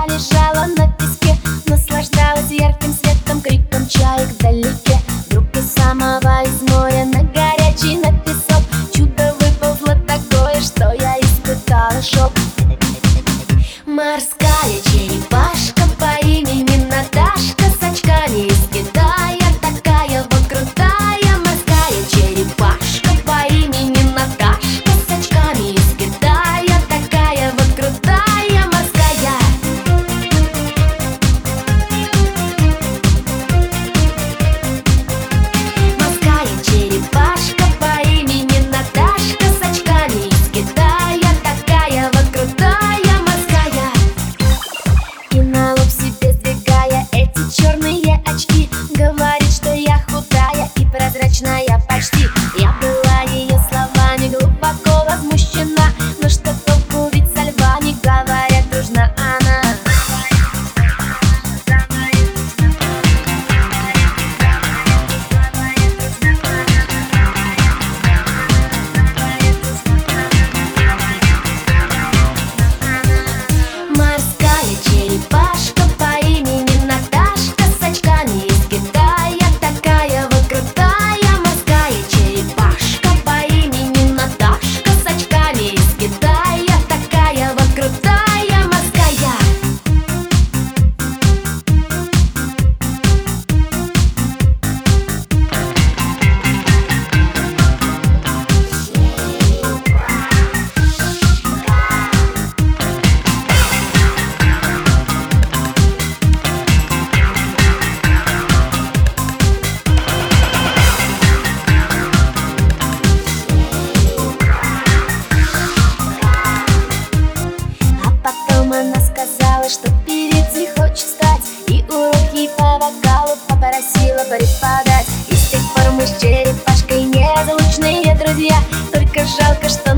Я лежала на песке, наслаждалась ярким светом, криком чаек вдалеке. Вдруг из самого из моря на горячий на песок чудо выползло такое, что я испытала шок. Морская черепашка по имени Наташка с очками из Китая, такая вот крутая. Морская черепашка по имени Наташка с очками из Китая, такая вот крутая. Морская. Морская черепашка по имени Наташка с очками из Китая, такая вот крутая. Морская. И на лоб себе сдвигая эти черные очки, говорит, что я худая и прозрачная почти. Я была ее словами глубоко возмущена, но что толку, ведь со львами говорят дружно она. Морская черепашка по имени Наташка с очками из Китая, такая вот крутая. Морская черепашка по имени Наташка с очками из Китая, такая вот крутая. Морская. Потом она сказала, что певицей хочет стать, и уроки по вокалу попросила преподать. И с тех пор мы с черепашкой неразлучные друзья. Только жалко, что